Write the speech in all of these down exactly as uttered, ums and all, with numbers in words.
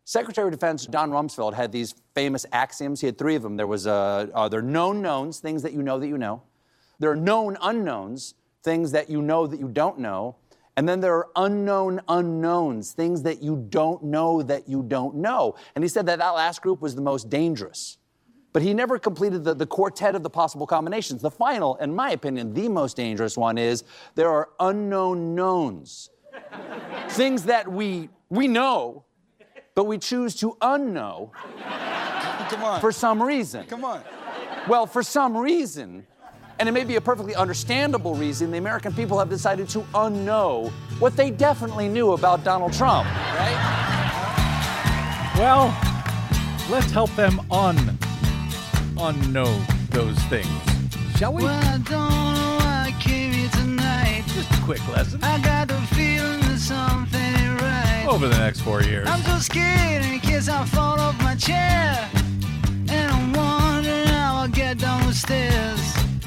Secretary of Defense Don Rumsfeld had these famous axioms. He had three of them. There was uh, uh, there are known knowns, things that you know that you know. There are known unknowns, things that you know that you don't know. And then there are unknown unknowns, things that you don't know that you don't know. And he said that that last group was the most dangerous. But he never completed the, the quartet of the possible combinations. The final, in my opinion, the most dangerous one is there are unknown knowns. Things that we we know, but we choose to unknow. Come on. For some reason. Come on. Well, for some reason, and it may be a perfectly understandable reason, the American people have decided to unknow what they definitely knew about Donald Trump, right? Well, let's help them un unknow those things, shall we? Well, I don't know why I came here tonight. Just a quick lesson. I got the feeling that something ain't right. Over the next four years. I'm so scared in case I fall off my chair. And I'm wondering how I'll get down the stairs.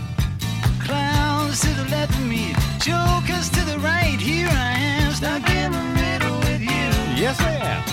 Clowns to the left of me, jokers to the right. Here I am, stuck in the middle with you. Yes, I am.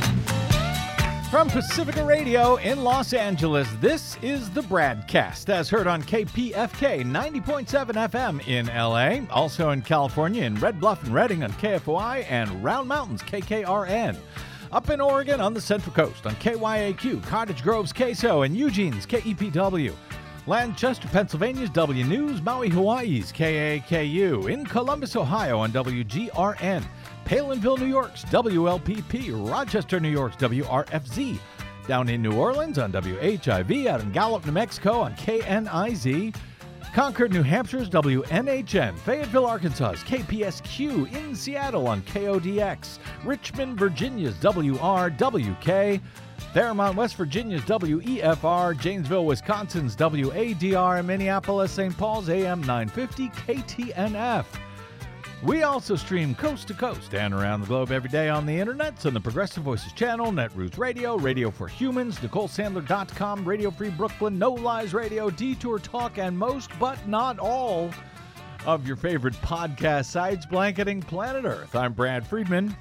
From Pacifica Radio in Los Angeles, this is the Bradcast, as heard on K P F K ninety point seven F M in L A, also in California in Red Bluff and Redding on K F O I, and Round Mountains K K R N. Up in Oregon on the Central Coast on K Y A Q, Cottage Grove's K S O, and Eugene's K E P W. Lancaster, Pennsylvania's W News, Maui, Hawaii's K A K U, in Columbus, Ohio on W G R N, Palinville, New York's W L P P, Rochester, New York's W R F Z, down in New Orleans on W H I V, out in Gallup, New Mexico on K N I Z, Concord, New Hampshire's W N H N, Fayetteville, Arkansas's K P S Q, in Seattle on K O D X, Richmond, Virginia's W R W K, Fairmont, West Virginia's W E F R, Janesville, Wisconsin's W A D R, and Minneapolis, Saint Paul's A M nine fifty K T N F. We also stream coast to coast and around the globe every day on the internet, on the Progressive Voices channel, Netroots Radio, Radio for Humans, Nicole Sandler dot com, Radio Free Brooklyn, No Lies Radio, Detour Talk, and most but not all of your favorite podcast sites blanketing planet Earth. I'm Brad Friedman,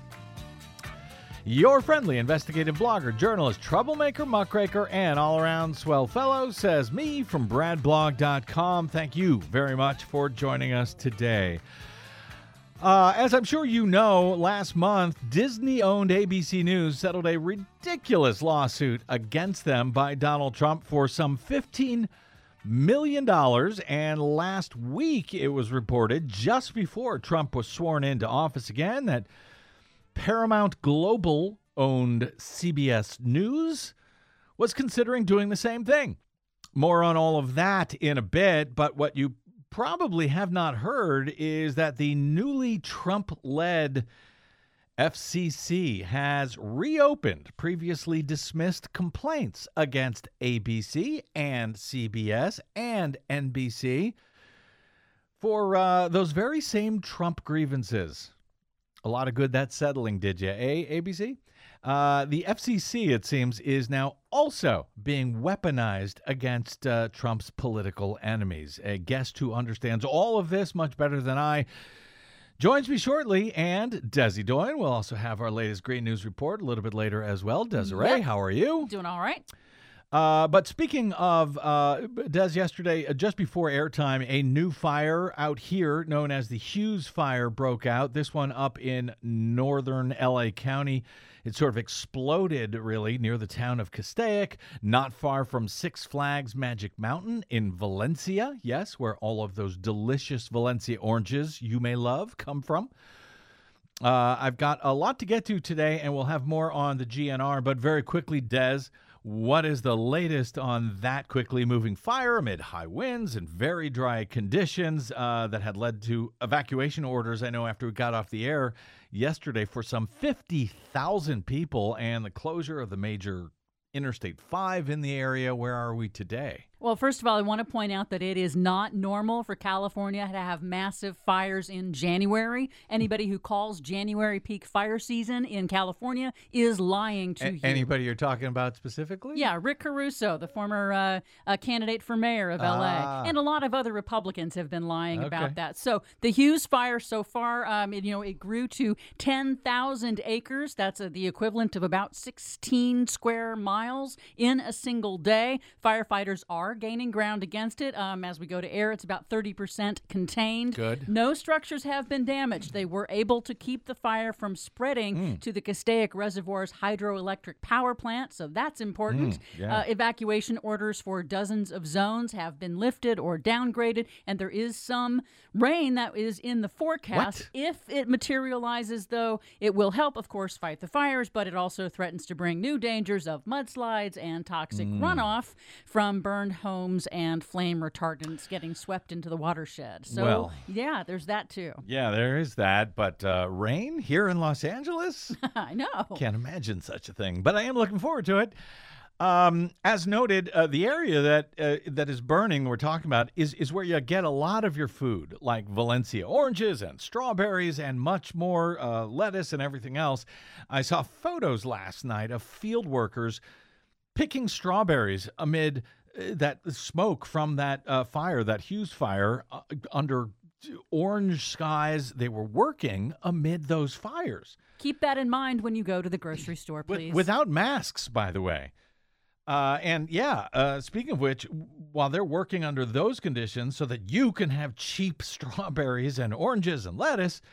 your friendly investigative blogger, journalist, troublemaker, muckraker, and all-around swell fellow, says me from brad blog dot com. Thank you very much for joining us today. Uh, as I'm sure you know, last month, Disney-owned A B C News settled a ridiculous lawsuit against them by Donald Trump for some fifteen million dollars, and last week it was reported, just before Trump was sworn into office again, that Paramount Global-owned C B S News was considering doing the same thing. More on all of that in a bit, but what you probably have not heard is that the newly Trump-led F C C has reopened previously dismissed complaints against A B C and C B S and N B C for uh, those very same Trump grievances. A lot of good that's settling, did you, eh, A B C? Uh, the F C C, it seems, is now also being weaponized against uh, Trump's political enemies. A guest who understands all of this much better than I joins me shortly, and Desi Doyen will also have our latest great news report a little bit later as well. Desiree, yep. How are you? Doing all right. Uh, but speaking of, uh, Des, yesterday, uh, just before airtime, a new fire out here known as the Hughes Fire broke out, this one up in northern L A County. It sort of exploded, really, near the town of Castaic, not far from Six Flags Magic Mountain in Valencia, yes, where all of those delicious Valencia oranges you may love come from. Uh, I've got a lot to get to today, and we'll have more on the G N R, but very quickly, Des, what is the latest on that quickly moving fire amid high winds and very dry conditions uh, that had led to evacuation orders, I know, after we got off the air yesterday for some fifty thousand people and the closure of the major Interstate five in the area? Where are we today? Well, first of all, I want to point out that it is not normal for California to have massive fires in January. Anybody who calls January peak fire season in California is lying to A- you. Anybody you're talking about specifically? Yeah, Rick Caruso, the former uh, uh, candidate for mayor of L A, Ah. and a lot of other Republicans have been lying Okay. about that. So the Hughes fire so far, um, it, you know, it grew to ten thousand acres. That's uh, the equivalent of about sixteen square miles in a single day. Firefighters are gaining ground against it. Um, as we go to air, it's about thirty percent contained. Good. No structures have been damaged. They were able to keep the fire from spreading Hmm. to the Castaic Reservoir's hydroelectric power plant, so that's important. yeah. Uh, evacuation orders for dozens of zones have been lifted or downgraded, and there is some rain that is in the forecast. What? If it materializes, though, it will help, of course, fight the fires, but it also threatens to bring new dangers of mudslides and toxic Hmm. runoff from burned homes and flame retardants getting swept into the watershed. So, Well. yeah, there's that too. Yeah, there is that. But uh, rain here in Los Angeles? I know. Can't imagine such a thing. But I am looking forward to it. Um, as noted, uh, the area that uh, that is burning we're talking about is, is where you get a lot of your food, like Valencia oranges and strawberries and much more, uh, lettuce and everything else. I saw photos last night of field workers picking strawberries amid uh, that smoke from that uh, fire, that Hughes fire, uh, under orange skies. They were working amid those fires. Keep that in mind when you go to the grocery store, With- please. without masks, by the way. Uh, and yeah, uh, speaking of which, while they're working under those conditions so that you can have cheap strawberries and oranges and lettuce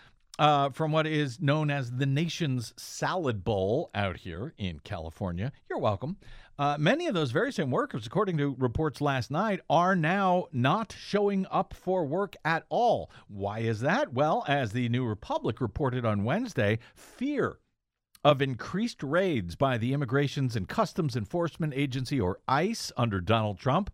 uh, from what is known as the nation's salad bowl out here in California, you're welcome. Uh, many of those very same workers, according to reports last night, are now not showing up for work at all. Why is that? Well, as the New Republic reported on Wednesday, fear of increased raids by the Immigrations and Customs Enforcement Agency, or ICE, under Donald Trump,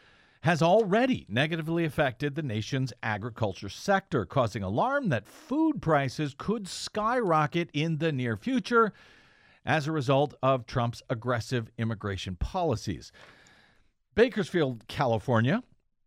has already negatively affected the nation's agriculture sector, causing alarm that food prices could skyrocket in the near future as a result of Trump's aggressive immigration policies. Bakersfield, California,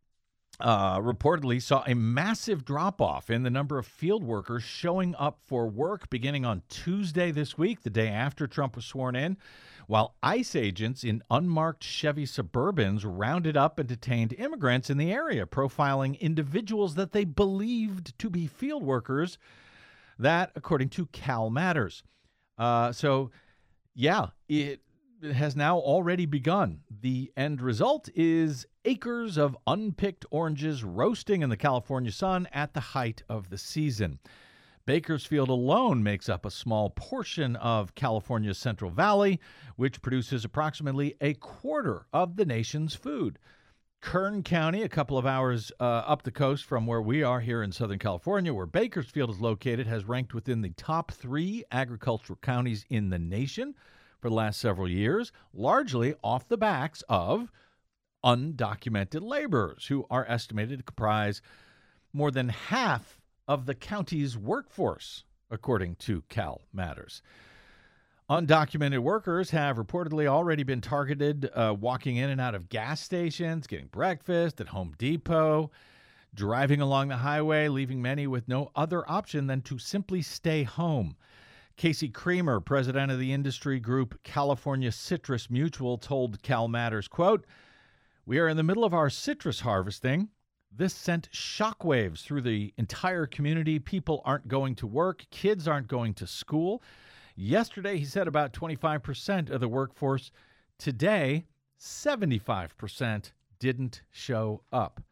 uh, reportedly saw a massive drop-off in the number of field workers showing up for work beginning on Tuesday this week, the day after Trump was sworn in, while ICE agents in unmarked Chevy Suburbans rounded up and detained immigrants in the area, profiling individuals that they believed to be field workers. That, according to Cal Matters. Uh, so, yeah, it has now already begun. The end result is acres of unpicked oranges roasting in the California sun at the height of the season. Bakersfield alone makes up a small portion of California's Central Valley, which produces approximately a quarter of the nation's food. Kern County, a couple of hours uh, up the coast from where we are here in Southern California, where Bakersfield is located, has ranked within the top three agricultural counties in the nation for the last several years, largely off the backs of undocumented laborers, who are estimated to comprise more than half of the county's workforce, according to Cal Matters. Undocumented workers have reportedly already been targeted uh, walking in and out of gas stations, getting breakfast at Home Depot, driving along the highway, leaving many with no other option than to simply stay home. Casey Creamer, president of the industry group California Citrus Mutual, told Cal Matters, quote, "We are in the middle of our citrus harvesting. This sent shockwaves through the entire community. People aren't going to work. Kids aren't going to school. Yesterday, he said about twenty-five percent of the workforce. Today, seventy-five percent didn't show up.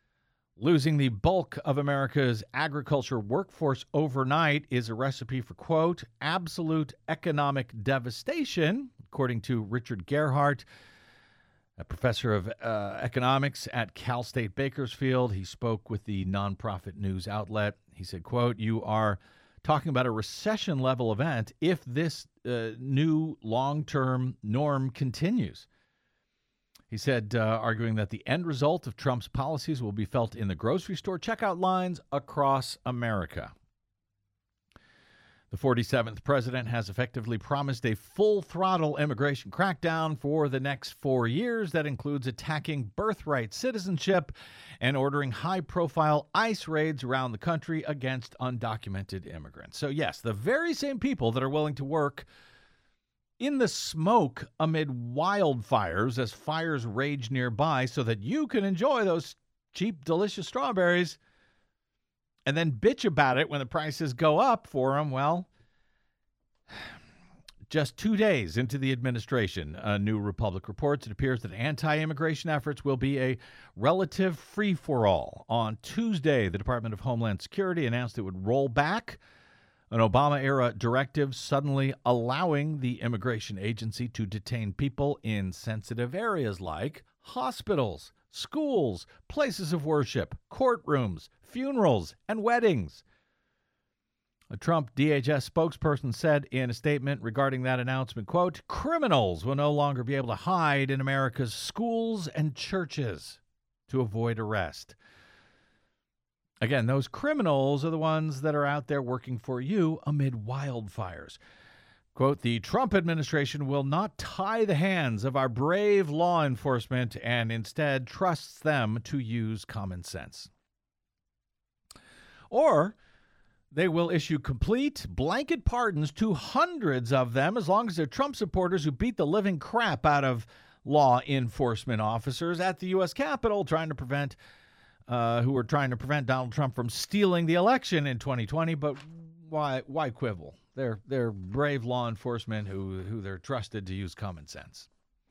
Losing the bulk of America's agriculture workforce overnight is a recipe for, quote, absolute economic devastation, according to Richard Gerhardt, a professor of uh, economics at Cal State Bakersfield. He spoke with the nonprofit news outlet. He said, quote, you are talking about a recession-level event if this uh, new long-term norm continues. He said, uh, arguing that the end result of Trump's policies will be felt in the grocery store checkout lines across America. The forty-seventh president has effectively promised a full-throttle immigration crackdown for the next four years that includes attacking birthright citizenship and ordering high-profile ICE raids around the country against undocumented immigrants. So, yes, the very same people that are willing to work in the smoke amid wildfires as fires rage nearby so that you can enjoy those cheap, delicious strawberries and then bitch about it when the prices go up for them. Well, just two days into the administration, a New Republic reports, it appears that anti-immigration efforts will be a relative free-for-all. On Tuesday, the Department of Homeland Security announced it would roll back an Obama-era directive suddenly allowing the immigration agency to detain people in sensitive areas like hospitals, schools, places of worship, courtrooms, funerals, and weddings. A Trump D H S spokesperson said in a statement regarding that announcement, quote, criminals will no longer be able to hide in America's schools and churches to avoid arrest. Again, those criminals are the ones that are out there working for you amid wildfires. Quote, the Trump administration will not tie the hands of our brave law enforcement and instead trusts them to use common sense. Or they will issue complete blanket pardons to hundreds of them as long as they're Trump supporters who beat the living crap out of law enforcement officers at the U S Capitol trying to prevent, uh, who are trying to prevent Donald Trump from stealing the election in twenty twenty. But why, why quibble? They're, they're brave law enforcement who, who they're trusted to use common sense.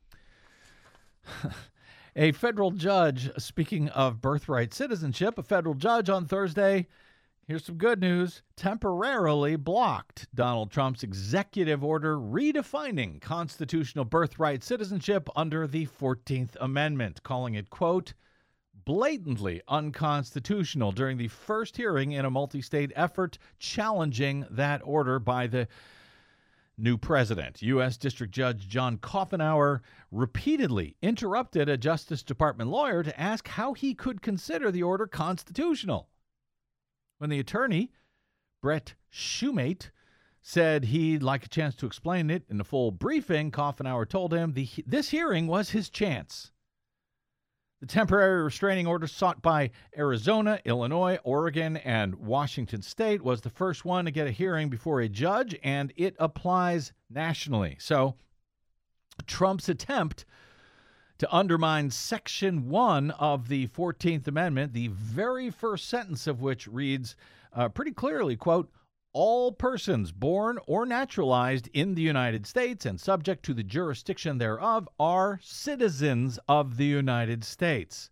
A federal judge, speaking of birthright citizenship, a federal judge on Thursday, here's some good news, temporarily blocked Donald Trump's executive order redefining constitutional birthright citizenship under the fourteenth Amendment, calling it, quote, blatantly unconstitutional during the first hearing in a multi-state effort challenging that order by the new president. U S. District Judge John Coffenauer repeatedly interrupted a Justice Department lawyer to ask how he could consider the order constitutional. When the attorney, Brett Shumate, said he'd like a chance to explain it in a full briefing, Coffenauer told him the, this hearing was his chance. The temporary restraining order sought by Arizona, Illinois, Oregon, and Washington State was the first one to get a hearing before a judge, and it applies nationally. So Trump's attempt to undermine Section one of the fourteenth Amendment, the very first sentence of which reads uh, pretty clearly, quote, all persons born or naturalized in the United States and subject to the jurisdiction thereof are citizens of the United States.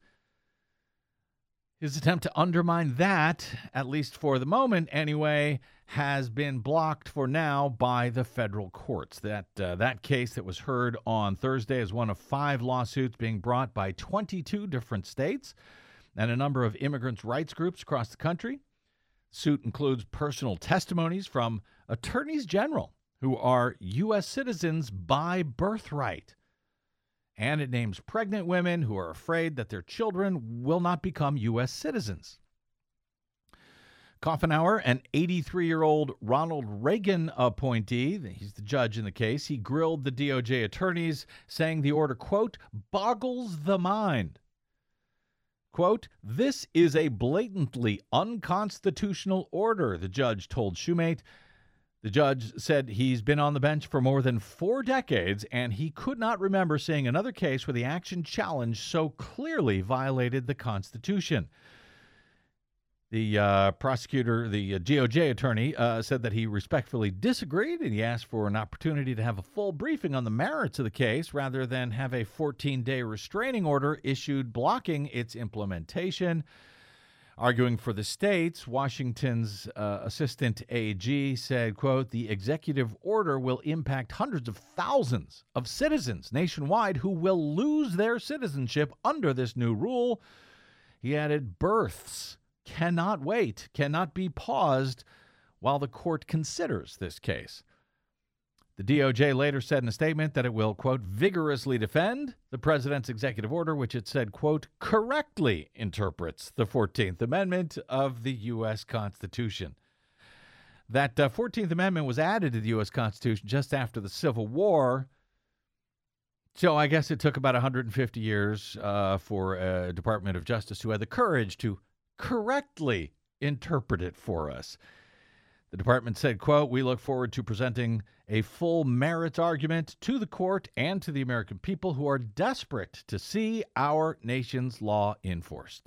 His attempt to undermine that, at least for the moment anyway, has been blocked for now by the federal courts. That uh, that case that was heard on Thursday is one of five lawsuits being brought by twenty-two different states and a number of immigrants' rights groups across the country. Suit includes personal testimonies from attorneys general who are U S citizens by birthright. And it names pregnant women who are afraid that their children will not become U S citizens. Coffenauer, an eighty-three-year-old Ronald Reagan appointee, he's the judge in the case, he grilled the D O J attorneys, saying the order, quote, boggles the mind. Quote, this is a blatantly unconstitutional order, the judge told Shumate. The judge said he's been on the bench for more than four decades, and he could not remember seeing another case where the action challenged so clearly violated the Constitution. The uh, prosecutor, the uh, D O J attorney, uh, said that he respectfully disagreed, and he asked for an opportunity to have a full briefing on the merits of the case rather than have a fourteen-day restraining order issued blocking its implementation. Arguing for the states, Washington's uh, assistant A G said, quote, the executive order will impact hundreds of thousands of citizens nationwide who will lose their citizenship under this new rule. He added, births cannot wait, cannot be paused while the court considers this case. The D O J later said in a statement that it will, quote, vigorously defend the president's executive order, which it said, quote, correctly interprets the fourteenth Amendment of the U S Constitution. That uh, fourteenth Amendment was added to the U S Constitution just after the Civil War. So I guess it took about one hundred fifty years uh, for a Department of Justice who had the courage to correctly interpret it for us. The department said, quote, "We look forward to presenting a full merits argument to the court and to the American people who are desperate to see our nation's law enforced."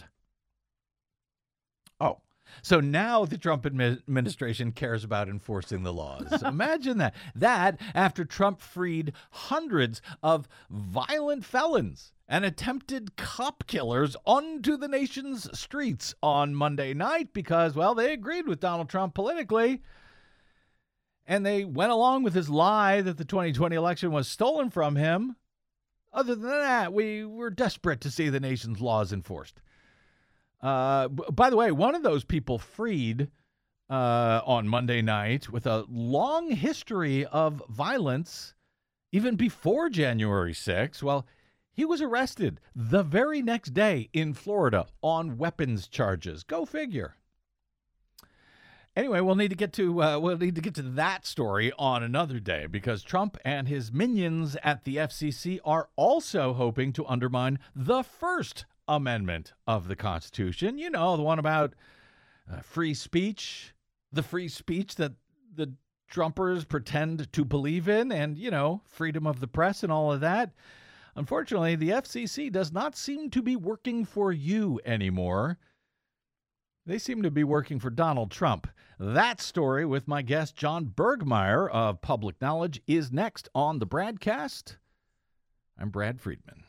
Oh, so now the Trump admi- administration cares about enforcing the laws. Imagine that. That after Trump freed hundreds of violent felons and attempted cop killers onto the nation's streets on Monday night because, well, they agreed with Donald Trump politically. And they went along with his lie that the twenty twenty election was stolen from him. Other than that, we were desperate to see the nation's laws enforced. Uh, b- by the way, one of those people freed uh, on Monday night with a long history of violence, even before January sixth, well, he was arrested the very next day in Florida on weapons charges. Go figure. Anyway, we'll need to get to uh, we'll need to get to that story on another day because Trump and his minions at the F C C are also hoping to undermine the First Amendment of the Constitution. You know, the one about uh, free speech, the free speech that the Trumpers pretend to believe in, and, you know, freedom of the press and all of that. Unfortunately, the F C C does not seem to be working for you anymore. They seem to be working for Donald Trump. That story with my guest, John Bergmeyer of Public Knowledge, is next on the Bradcast. I'm Brad Friedman.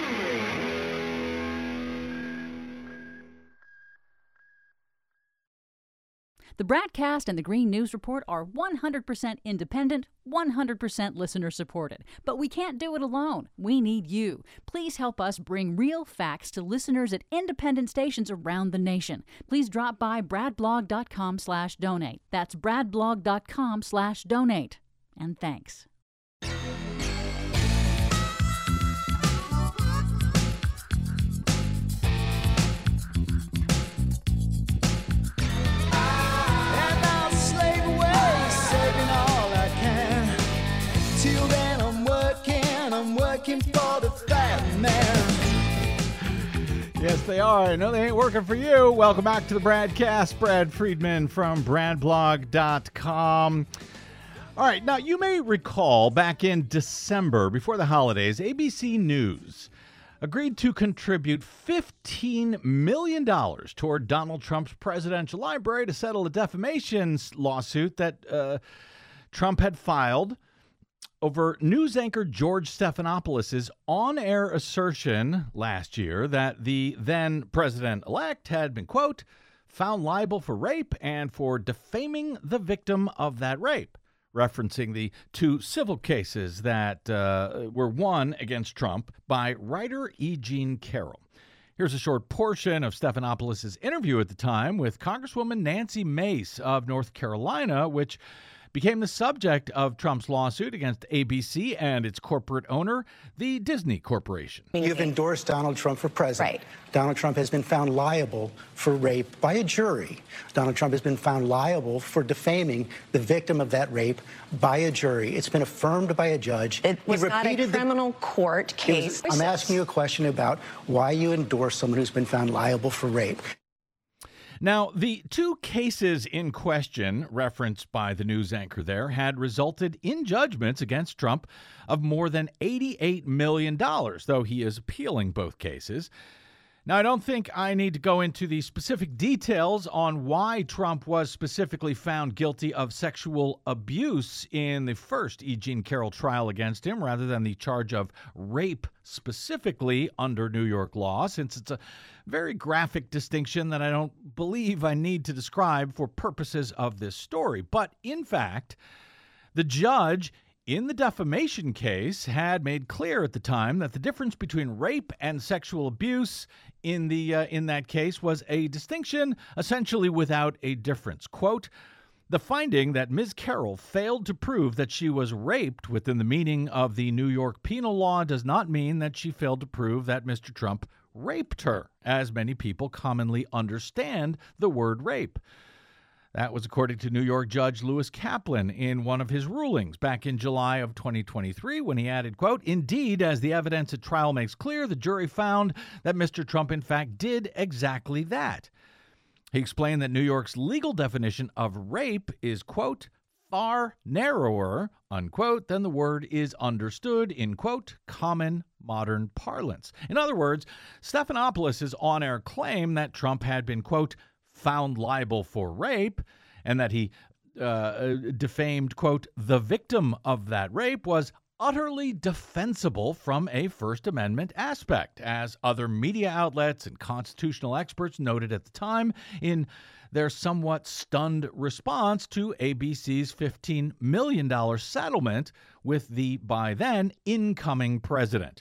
The Bradcast and the Green News Report are one hundred percent independent, one hundred percent listener supported. But we can't do it alone. We need you. Please help us bring real facts to listeners at independent stations around the nation. Please drop by bradblog.com slash donate. That's bradblog.com slash donate. And thanks. For the fat man. Yes, they are. I know they ain't working for you. Welcome back to the Bradcast. Brad Friedman from bradblog dot com. All right, now you may recall back in December, before the holidays, A B C News agreed to contribute fifteen million dollars toward Donald Trump's presidential library to settle a defamation lawsuit that uh, Trump had filed over news anchor George Stephanopoulos' on-air assertion last year that the then president-elect had been, quote, found liable for rape and for defaming the victim of that rape, referencing the two civil cases that uh, were won against Trump by writer E. Jean Carroll. Here's a short portion of Stephanopoulos' interview at the time with Congresswoman Nancy Mace of North Carolina, which became the subject of Trump's lawsuit against A B C and its corporate owner, the Disney Corporation. You've endorsed Donald Trump for president. Right. Donald Trump has been found liable for rape by a jury. Donald Trump has been found liable for defaming the victim of that rape by a jury. It's been affirmed by a judge. It was not a criminal the, court case. Was, I'm asking you a question about why you endorse someone who's been found liable for rape. Now, the two cases in question, referenced by the news anchor there, had resulted in judgments against Trump of more than eighty-eight million dollars, though he is appealing both cases. Now, I don't think I need to go into the specific details on why Trump was specifically found guilty of sexual abuse in the first E. Jean Carroll trial against him, rather than the charge of rape specifically under New York law, since it's a very graphic distinction that I don't believe I need to describe for purposes of this story. But in fact, the judge in the defamation case had made clear at the time that the difference between rape and sexual abuse in the uh, in that case was a distinction essentially without a difference. Quote, the finding that Miz Carroll failed to prove that she was raped within the meaning of the New York penal law does not mean that she failed to prove that Mister Trump raped her, as many people commonly understand the word rape. That was according to New York Judge Lewis Kaplan in one of his rulings back in July of twenty twenty-three when he added, quote, "Indeed, as the evidence at trial makes clear, the jury found that Mister Trump in fact did exactly that." He explained that New York's legal definition of rape is, quote, "far narrower," unquote, than the word is understood in, quote, "common modern parlance." In other words, Stephanopoulos' on-air claim that Trump had been, quote, found liable for rape and that he uh, defamed, quote, "the victim of that rape" was utterly defensible from a First Amendment aspect, as other media outlets and constitutional experts noted at the time in their somewhat stunned response to A B C's fifteen million dollars settlement with the, by then, incoming president.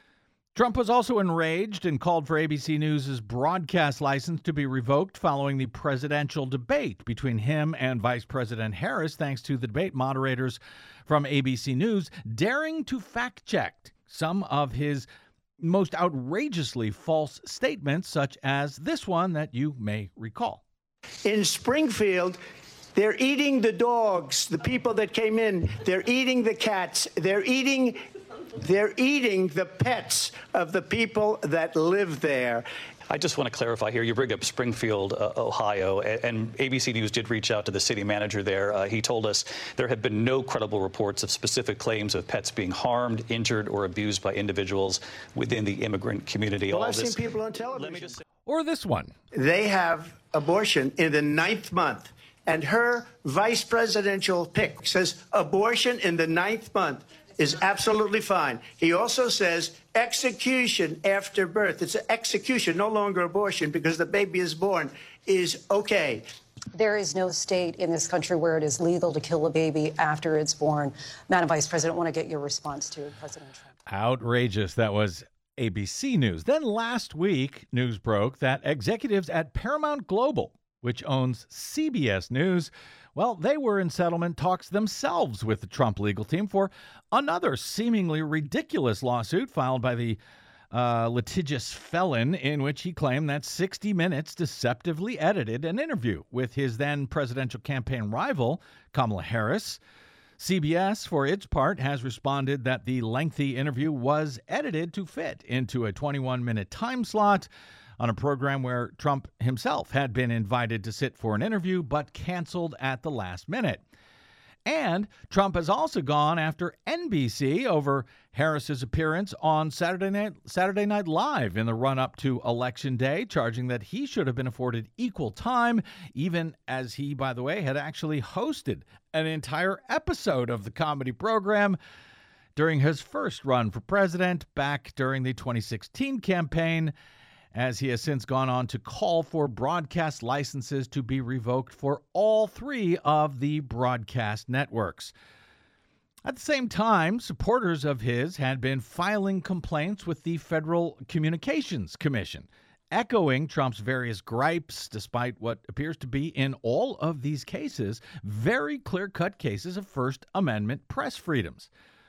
Trump was also enraged and called for A B C News' broadcast license to be revoked following the presidential debate between him and Vice President Harris, thanks to the debate moderators from A B C News daring to fact-check some of his most outrageously false statements, such as this one that you may recall. In Springfield, they're eating the dogs, the people that came in. They're eating the cats. They're eating... They're eating the pets of the people that live there. I just want to clarify here. You bring up Springfield, uh, Ohio, and, and A B C News did reach out to the city manager there. Uh, he told us there have been no credible reports of specific claims of pets being harmed, injured, or abused by individuals within the immigrant community. Well, All I've this, seen people on television. Let me just say, Or this one. They have abortion in the ninth month, and her vice presidential pick says abortion in the ninth month is absolutely fine. He also says execution after birth. It's an execution, no longer abortion, because the baby is born, is okay. There is no state in this country where it is legal to kill a baby after it's born. Madam Vice President, I want to get your response to President Trump. Outrageous. That was A B C News. Then last week, news broke that executives at Paramount Global, which owns C B S News, well, they were in settlement talks themselves with the Trump legal team for another seemingly ridiculous lawsuit filed by the uh, litigious felon, in which he claimed that sixty minutes deceptively edited an interview with his then presidential campaign rival, Kamala Harris. C B S, for its part, has responded that the lengthy interview was edited to fit into a twenty-one minute time slot on a program where Trump himself had been invited to sit for an interview but canceled at the last minute. And Trump has also gone after N B C over Harris's appearance on Saturday Night, Saturday Night Live in the run-up to Election Day, charging that he should have been afforded equal time, even as he, by the way, had actually hosted an entire episode of the comedy program during his first run for president back during the twenty sixteen campaign, as he has since gone on to call for broadcast licenses to be revoked for all three of the broadcast networks. At the same time, supporters of his had been filing complaints with the Federal Communications Commission, echoing Trump's various gripes, despite what appears to be, in all of these cases, very clear-cut cases of First Amendment press freedoms.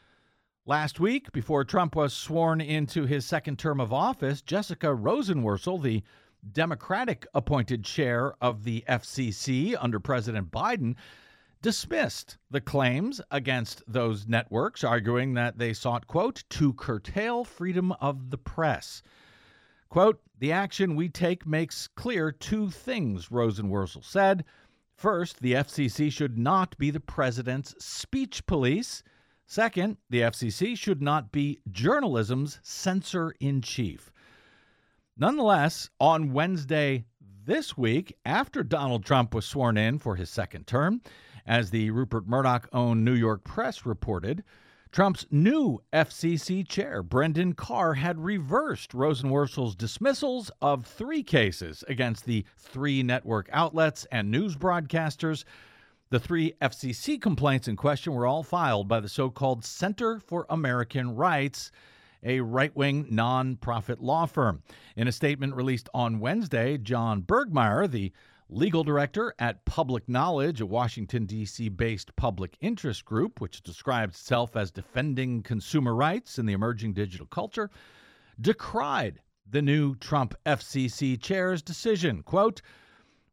Last week, before Trump was sworn into his second term of office, Jessica Rosenworcel, the Democratic-appointed chair of the F C C under President Biden, dismissed the claims against those networks, arguing that they sought, quote, to curtail freedom of the press. Quote, the action we take makes clear two things, Rosenworcel said. First, the F C C should not be the president's speech police. Second, the F C C should not be journalism's censor-in-chief. Nonetheless, on Wednesday this week, after Donald Trump was sworn in for his second term, as the Rupert Murdoch-owned New York Press reported, Trump's new F C C chair, Brendan Carr, had reversed Rosenworcel's dismissals of three cases against the three network outlets and news broadcasters. The three F C C complaints in question were all filed by the so-called Center for American Rights, a right-wing nonprofit law firm. In a statement released on Wednesday, John Bergmeyer, the legal director at Public Knowledge, a Washington, D C-based public interest group which describes itself as defending consumer rights in the emerging digital culture, decried the new Trump F C C chair's decision. Quote,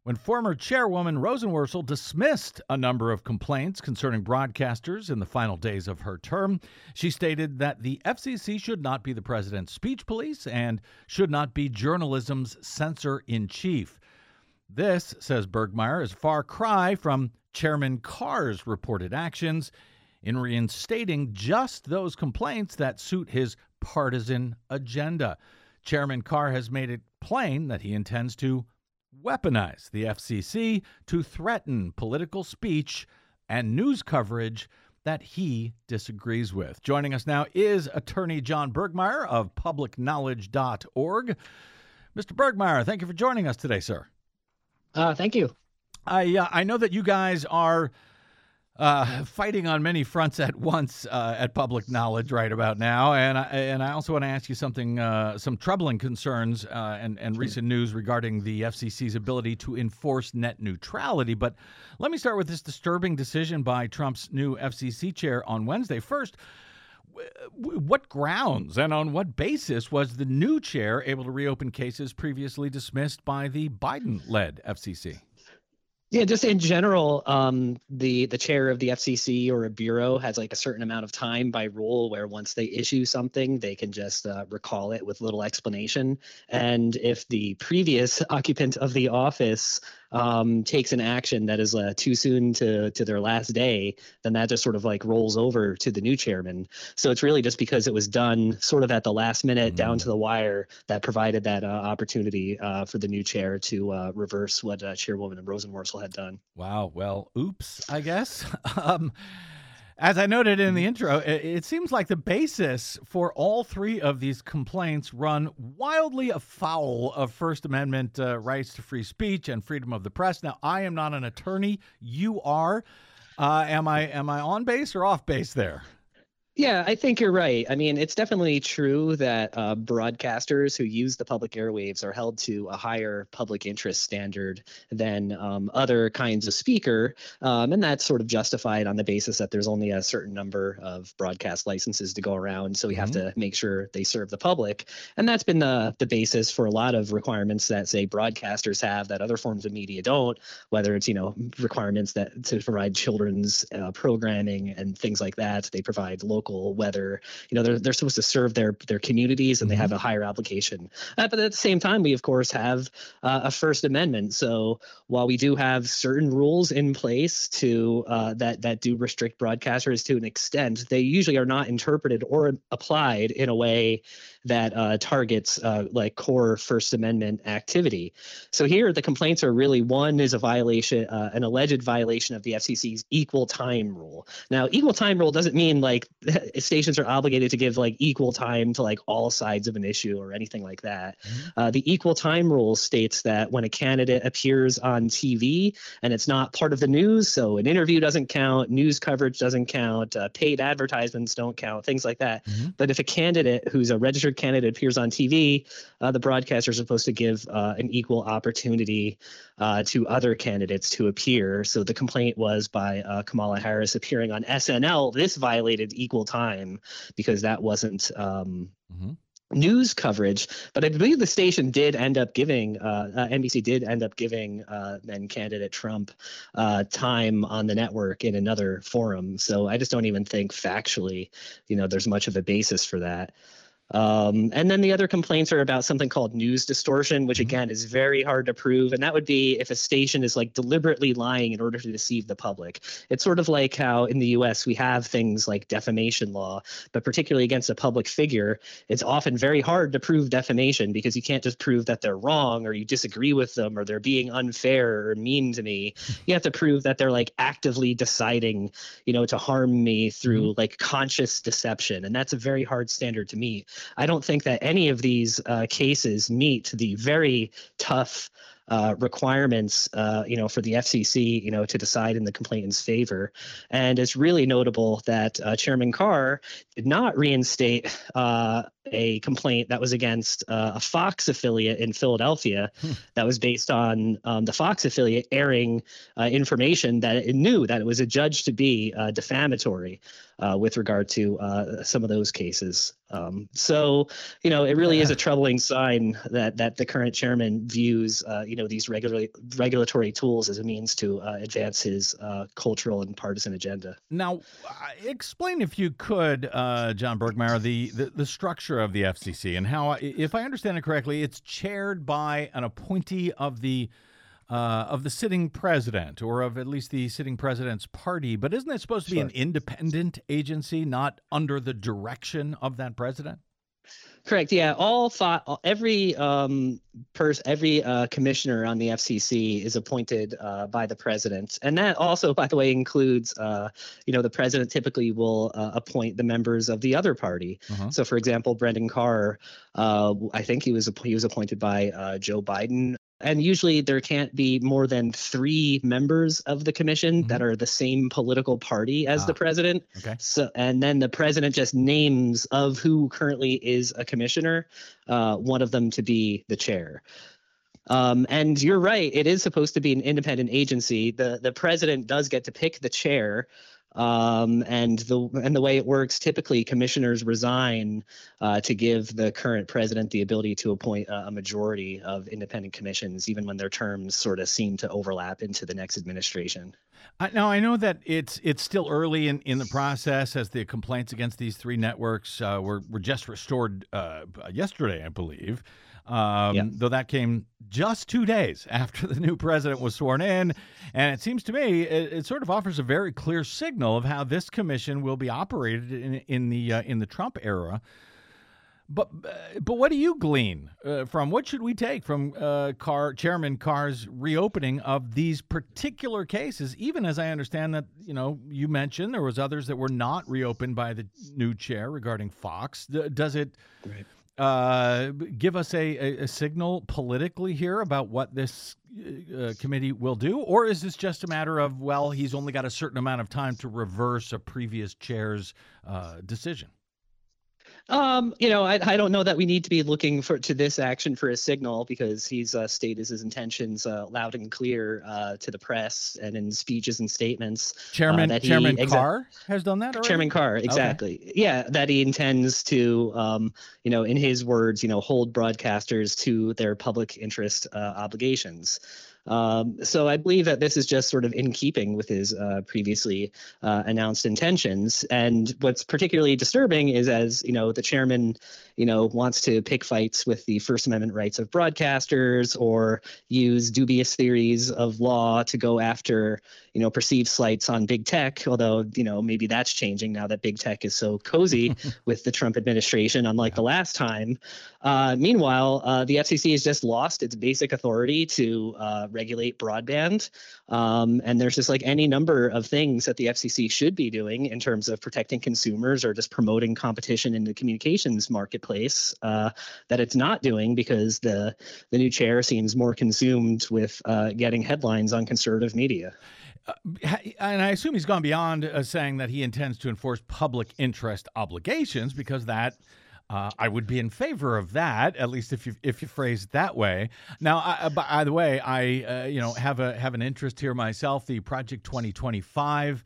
when former chairwoman Rosenworcel dismissed a number of complaints concerning broadcasters in the final days of her term. She stated that the F C C should not be the president's speech police and should not be journalism's censor-in-chief. This, says Burgmeier, is a far cry from Chairman Carr's reported actions in reinstating just those complaints that suit his partisan agenda. Chairman Carr has made it plain that he intends to weaponize the F C C to threaten political speech and news coverage that he disagrees with. Joining us now is attorney John Burgmeier of public knowledge dot org. Mister Burgmeier, thank you for joining us today, sir. Uh, thank you. I uh, I know that you guys are uh, fighting on many fronts at once uh, at Public Knowledge right about now, and I, and I also want to ask you something, uh, some troubling concerns uh, and and recent news regarding the F C C's ability to enforce net neutrality. But let me start with this disturbing decision by Trump's new F C C chair on Wednesday. First, what grounds and on what basis was the new chair able to reopen cases previously dismissed by the Biden-led F C C? Yeah, just in general, um, the the chair of the F C C or a bureau has like a certain amount of time by rule where once they issue something, they can just uh, recall it with little explanation. And if the previous occupant of the office um, takes an action that is uh, too soon to to their last day, then that just sort of like rolls over to the new chairman. So it's really just because it was done sort of at the last minute, mm-hmm. down to the wire, that provided that uh, opportunity uh, for the new chair to uh, reverse what uh, Chairwoman Rosenworcel had done. Wow. Well, oops, I guess. um, as I noted in the intro, it, it seems like the basis for all three of these complaints run wildly afoul of First Amendment uh, rights to free speech and freedom of the press. Now, I am not an attorney. You are. Uh, am I? Am I on base or off base there? Yeah, I think you're right. I mean, it's definitely true that uh, broadcasters who use the public airwaves are held to a higher public interest standard than um, other kinds of speaker. Um, and that's sort of justified on the basis that there's only a certain number of broadcast licenses to go around. So we mm-hmm. have to make sure they serve the public. And that's been the, the basis for a lot of requirements that, say, broadcasters have that other forms of media don't, whether it's, you know, requirements that to provide children's uh, programming and things like that. They provide local weather, you know, they're, they're supposed to serve their their communities and mm-hmm. they have a higher obligation. Uh, but at the same time, we, of course, have uh, a First Amendment. So while we do have certain rules in place to uh, that, that do restrict broadcasters to an extent, they usually are not interpreted or applied in a way that uh, targets uh, like core First Amendment activity. So here, the complaints are really, one is a violation, uh, an alleged violation of the F C C's equal time rule. Now, equal time rule doesn't mean like stations are obligated to give like equal time to like all sides of an issue or anything like that. Mm-hmm. Uh, the equal time rule states that when a candidate appears on T V and it's not part of the news, so an interview doesn't count, news coverage doesn't count, uh, paid advertisements don't count, things like that. Mm-hmm. But if a candidate who's a registered candidate appears on T V, uh, the broadcaster is supposed to give uh, an equal opportunity uh, to other candidates to appear. So the complaint was by uh, Kamala Harris appearing on S N L. This violated equal time because that wasn't um, mm-hmm. news coverage. But I believe the station did end up giving, uh, uh, N B C did end up giving uh, then candidate Trump uh, time on the network in another forum. So I just don't even think factually, you know, there's much of a basis for that. Um, and then the other complaints are about something called news distortion, which again is very hard to prove. And that would be if a station is like deliberately lying in order to deceive the public. It's sort of like how in the U S we have things like defamation law, but particularly against a public figure, it's often very hard to prove defamation because you can't just prove that they're wrong or you disagree with them or they're being unfair or mean to me. You have to prove that they're like actively deciding, you know, to harm me through mm-hmm. like conscious deception. And that's a very hard standard to meet. I don't think that any of these uh, cases meet the very tough uh, requirements, uh, you know, for the F C C, you know, to decide in the complainant's favor. And it's really notable that uh, Chairman Carr did not reinstate uh, a complaint that was against uh, a Fox affiliate in Philadelphia that was based on um, the Fox affiliate airing uh, information that it knew that it was adjudged to be uh, defamatory uh, with regard to uh, some of those cases. Um, so, you know, it really is a troubling sign that that the current chairman views, uh, you know, these regulatory regulatory tools as a means to uh, advance his uh, cultural and partisan agenda. Now, uh, explain, if you could, uh, John Burgmeier, the, the the structure of the F C C and how, if I understand it correctly, it's chaired by an appointee of the uh, of the sitting president, or of at least the sitting president's party. But isn't it supposed to be Sure. an independent agency, not under the direction of that president? Correct. Yeah. All thought, every um, person, every uh, commissioner on the F C C is appointed uh, by the president, and that also, by the way, includes, uh, you know, the president typically will uh, appoint the members of the other party. Uh-huh. So, for example, Brendan Carr, uh, I think he was he was appointed by uh, Joe Biden. And usually there can't be more than three members of the commission Mm-hmm. that are the same political party as Ah, the president. okay. So, and then the president just names of who currently is a commissioner, uh, one of them to be the chair. Um, and you're right, it is supposed to be an independent agency. The the president does get to pick the chair. Um, and the and the way it works, typically commissioners resign uh, to give the current president the ability to appoint a, a majority of independent commissions, even when their terms sort of seem to overlap into the next administration. Uh, now, I know that it's it's still early in, in the process, as the complaints against these three networks uh, were, were just restored uh, yesterday, I believe, um, Yeah. though that came just two days after the new president was sworn in. And it seems to me it, it sort of offers a very clear signal of how this commission will be operated in, in the uh, in the Trump era. But uh, but what do you glean uh, from, what should we take from uh, Carr, Chairman Carr's reopening of these particular cases, even as I understand that, you know, you mentioned there was others that were not reopened by the new chair regarding Fox. D- does it Right. uh, give us a, a, a signal politically here about what this uh, committee will do? Or is this just a matter of, well, he's only got a certain amount of time to reverse a previous chair's uh, decision? Um, you know, I, I don't know that we need to be looking for to this action for a signal, because he's uh, stated his intentions uh, loud and clear uh, to the press and in speeches and statements. Chairman uh, that he Chairman exa- Carr has done that already? Chairman Carr, exactly. Yeah, that he intends to, um, you know, in his words, you know, hold broadcasters to their public interest uh, obligations. Um, so I believe that this is just sort of in keeping with his uh, previously uh, announced intentions. And what's particularly disturbing is, as you know, the chairman, you know, wants to pick fights with the First Amendment rights of broadcasters, or use dubious theories of law to go after, you know, perceived slights on big tech. Although, you know, maybe that's changing now that big tech is so cozy with the Trump administration, unlike the last time. Uh, meanwhile, uh, the F C C has just lost its basic authority to uh, regulate broadband. Um, and there's just like any number of things that the F C C should be doing in terms of protecting consumers or just promoting competition in the communications marketplace uh, that it's not doing, because the, the new chair seems more consumed with uh, getting headlines on conservative media. Uh, and I assume he's gone beyond uh, saying that he intends to enforce public interest obligations, because that uh, I would be in favor of that, at least if you if you phrase it that way. Now, I, by the way, I uh, you know have a have an interest here myself. The Project twenty twenty-five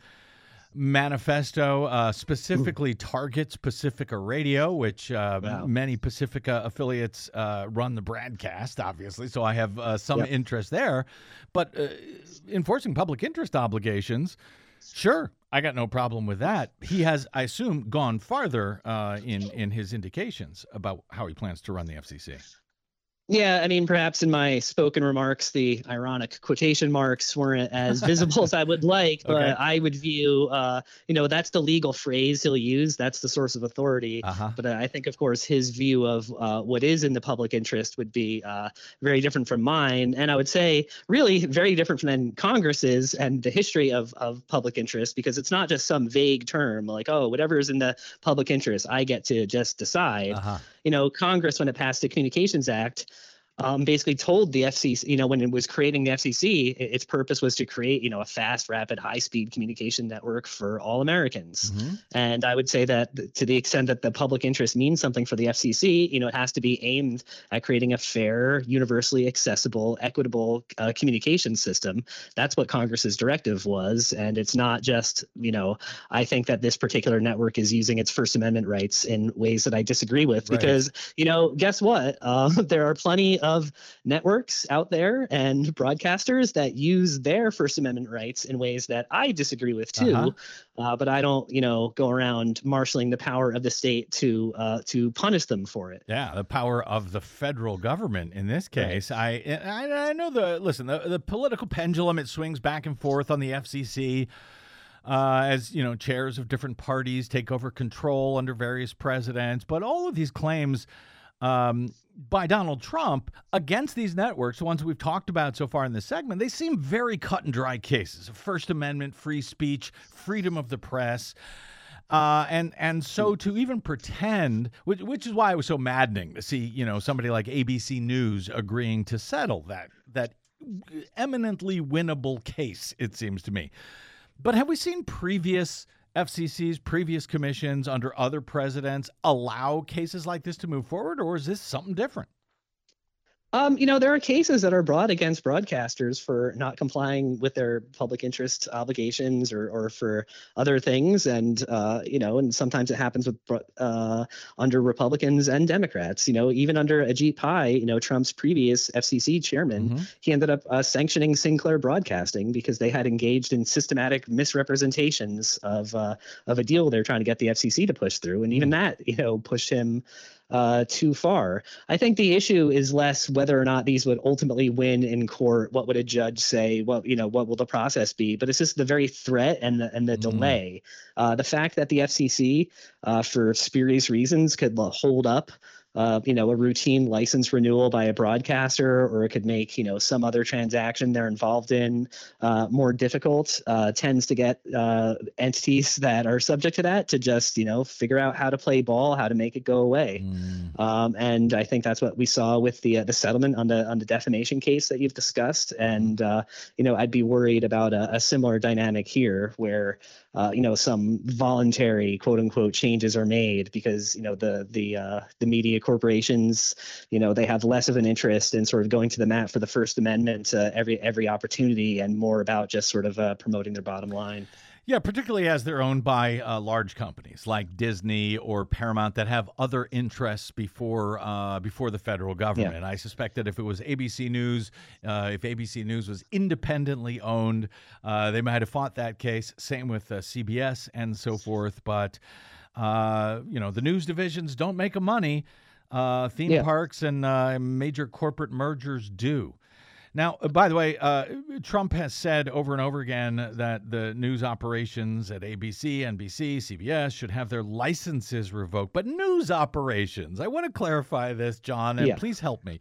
manifesto uh, specifically Ooh. targets Pacifica Radio, which uh, wow. many Pacifica affiliates uh, run the broadcast, obviously. So I have uh, some yep. interest there. But uh, enforcing public interest obligations, sure, I got no problem with that. He has, I assume, gone farther uh, in, in his indications about how he plans to run the F C C. Yeah, I mean, perhaps in my spoken remarks, the ironic quotation marks weren't as visible as I would like, but okay. I would view, uh, you know, that's the legal phrase he'll use. That's the source of authority. Uh-huh. But I think, of course, his view of uh, what is in the public interest would be uh, very different from mine. And I would say really very different from Congress's and the history of, of public interest, because it's not just some vague term like, oh, whatever is in the public interest, I get to just decide. Uh-huh. You know, Congress, when it passed the Communications Act, um, basically told the F C C, you know, when it was creating the F C C, its purpose was to create, you know, a fast, rapid, high-speed communication network for all Americans. Mm-hmm. And I would say that to the extent that the public interest means something for the F C C, you know, it has to be aimed at creating a fair, universally accessible, equitable uh, communication system. That's what Congress's directive was. And it's not just, you know, I think that this particular network is using its First Amendment rights in ways that I disagree with, right. Because, you know, guess what? Uh, there are plenty of networks out there and broadcasters that use their First Amendment rights in ways that I disagree with too. Uh-huh. Uh, but I don't, you know, go around marshaling the power of the state to uh, to punish them for it. Yeah, the power of the federal government in this case. Right. I, I I know the listen the the political pendulum, it swings back and forth on the F C C. Uh, as, you know, chairs of different parties take over control under various presidents. But all of these claims um, by Donald Trump against these networks, the ones we've talked about so far in this segment, they seem very cut and dry cases of First Amendment, free speech, freedom of the press. Uh, and and so to even pretend, which, which is why it was so maddening to see, you know, somebody like A B C News agreeing to settle that that eminently winnable case, it seems to me. But have we seen previous F C Cs, previous commissions under other presidents allow cases like this to move forward, or is this something different? Um, you know, there are cases that are brought against broadcasters for not complying with their public interest obligations or, or for other things. And, uh, you know, and sometimes it happens with uh, under Republicans and Democrats, you know, even under Ajit Pai, you know, Trump's previous F C C chairman, mm-hmm. he ended up uh, sanctioning Sinclair Broadcasting because they had engaged in systematic misrepresentations of uh, of a deal they're trying to get the F C C to push through. And even that, you know, pushed him Uh, too far. I think the issue is less whether or not these would ultimately win in court. What would a judge say? What, you know, what will the process be? But it's just the very threat and the, and the mm. delay. Uh, the fact that the F C C, uh, for spurious reasons, could hold up Uh, you know, a routine license renewal by a broadcaster, or it could make, you know, some other transaction they're involved in uh, more difficult, uh, tends to get uh, entities that are subject to that to just, you know, figure out how to play ball, how to make it go away. Mm. Um, and I think that's what we saw with the uh, the settlement on the on the defamation case that you've discussed. And, uh, you know, I'd be worried about a, a similar dynamic here where, uh, you know, some voluntary, quote unquote, changes are made because, you know, the the uh, the media corporations, you know, they have less of an interest in sort of going to the mat for the First Amendment uh, every every opportunity, and more about just sort of uh, promoting their bottom line. Yeah, particularly as they're owned by uh, large companies like Disney or Paramount that have other interests before uh, before the federal government. Yeah. I suspect that if it was A B C News, uh, if A B C News was independently owned, uh, they might have fought that case. Same with uh, C B S and so forth. But, uh, you know, the news divisions don't make a money. Uh, theme yeah. parks and uh, major corporate mergers do. Now, uh, by the way, uh, Trump has said over and over again that the news operations at A B C, N B C, C B S should have their licenses revoked. But news operations, I want to clarify this, John, and yeah. please help me.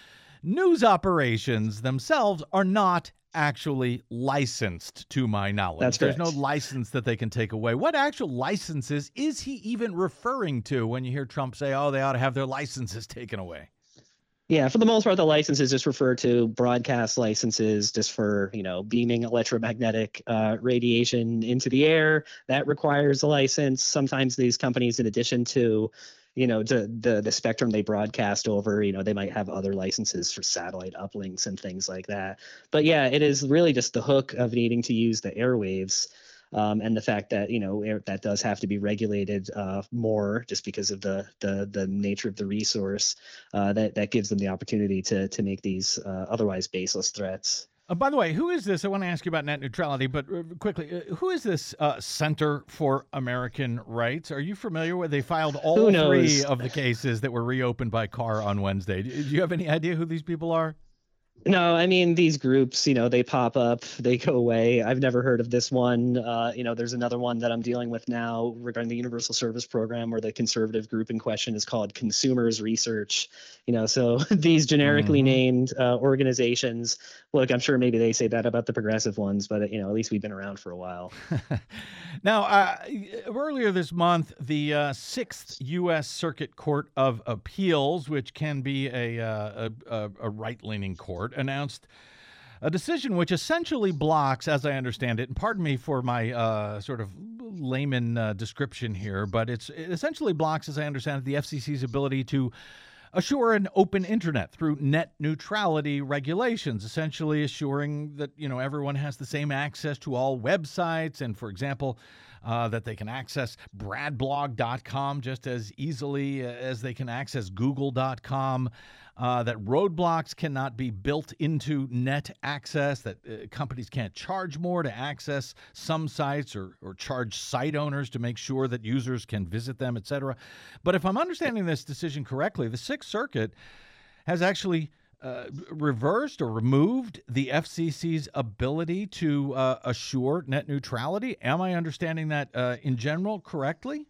News operations themselves are not actually licensed, to my knowledge. That's There's correct. no license that they can take away. What actual licenses is he even referring to when you hear Trump say, oh, they ought to have their licenses taken away? Yeah, for the most part, the licenses just refer to broadcast licenses just for, you know, beaming electromagnetic uh, radiation into the air. That requires a license. Sometimes these companies, in addition to, you know, the, the the spectrum they broadcast over, you know, they might have other licenses for satellite uplinks and things like that. But yeah, it is really just the hook of needing to use the airwaves. Um, and the fact that, you know, air, that does have to be regulated uh, more just because of the the the nature of the resource uh, that that gives them the opportunity to to make these uh, otherwise baseless threats. Uh, by the way, who is this? I want to ask you about net neutrality, but uh, quickly, uh, who is this uh, Center for American Rights? Are you familiar with? They filed all three of the cases that were reopened by Carr on Wednesday. Do you have any idea who these people are? No, I mean, these groups, you know, they pop up, they go away. I've never heard of this one. Uh, you know, there's another one that I'm dealing with now regarding the Universal Service Program, where the conservative group in question is called Consumers Research. You know, so these generically Mm-hmm. named uh, organizations, look, I'm sure maybe they say that about the progressive ones, but, you know, at least we've been around for a while. Now, uh, earlier this month, the uh, Sixth U S Circuit Court of Appeals, which can be a, uh, a, a right-leaning court, announced a decision which essentially blocks, as I understand it, and pardon me for my uh, sort of layman uh, description here, but it's, it essentially blocks, as I understand it, the F C C's ability to assure an open internet through net neutrality regulations, essentially assuring that, you know, everyone has the same access to all websites, and, for example, uh, that they can access bradblog dot com just as easily as they can access google dot com, uh, that roadblocks cannot be built into net access, that uh, companies can't charge more to access some sites, or, or charge site owners to make sure that users can visit them, et cetera. But if I'm understanding this decision correctly, the Sixth Circuit has actually uh, reversed or removed the F C C's ability to uh, assure net neutrality. Am I understanding that uh, in general correctly?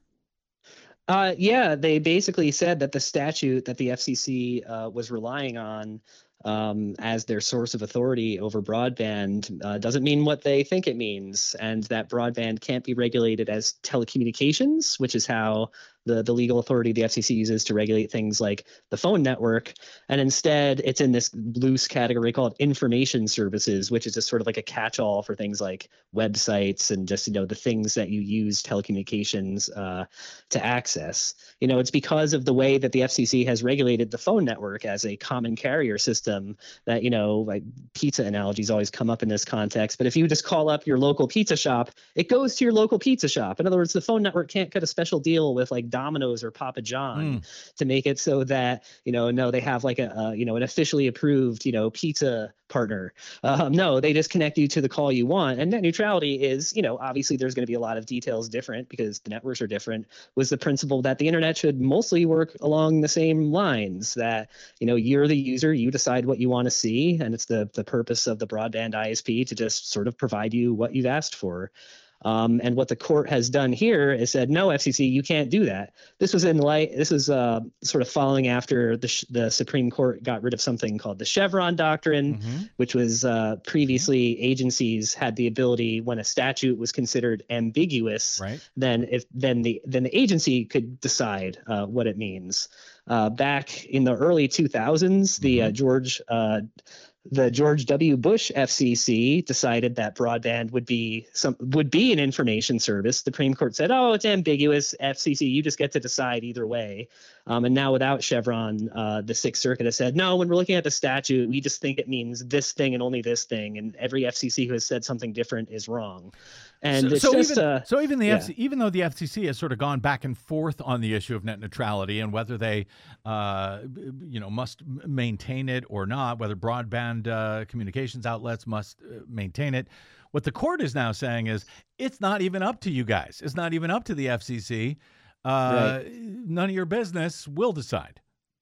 Uh, yeah, they basically said that the statute that the F C C uh, was relying on um, as their source of authority over broadband uh, doesn't mean what they think it means, and that broadband can't be regulated as telecommunications, which is how the, the legal authority the F C C uses to regulate things like the phone network. And instead, it's in this loose category called information services, which is just sort of like a catch-all for things like websites and just, you know, the things that you use telecommunications uh, to access. You know, it's because of the way that the F C C has regulated the phone network as a common carrier system that, you know, like pizza analogies always come up in this context. But if you just call up your local pizza shop, it goes to your local pizza shop. In other words, the phone network can't cut a special deal with like Domino's or Papa John mm. to make it so that, you know, no, they have like a, uh, you know, an officially approved, you know, pizza partner. Um, no, they just connect you to the call you want. And net neutrality is, you know, obviously there's going to be a lot of details different because the networks are different, was the principle that the internet should mostly work along the same lines, that, you know, you're the user, you decide what you want to see. And it's the, the purpose of the broadband I S P to just sort of provide you what you've asked for. Um, and what the court has done here is said, no, F C C, you can't do that. This was in light. This was uh, sort of following after the, the Supreme Court got rid of something called the Chevron doctrine, mm-hmm. which was uh, previously mm-hmm. agencies had the ability, when a statute was considered ambiguous, right. then if then the then the agency could decide uh, what it means. Uh, back in the early two thousands, mm-hmm. the uh, George uh, The George W. Bush F C C decided that broadband would be some would be an information service. The Supreme Court said, "Oh, it's ambiguous. F C C, you just get to decide either way." Um, and now, without Chevron, uh, the Sixth Circuit has said, "No, when we're looking at the statute, we just think it means this thing and only this thing, and every F C C who has said something different is wrong." And so, it's so just even, uh, so even the yeah. F C C, even though the F C C has sort of gone back and forth on the issue of net neutrality and whether they, uh, you know, must maintain it or not, whether broadband uh, communications outlets must uh, maintain it, what the court is now saying is it's not even up to you guys. It's not even up to the F C C. Uh, right. None of your business. We'll decide.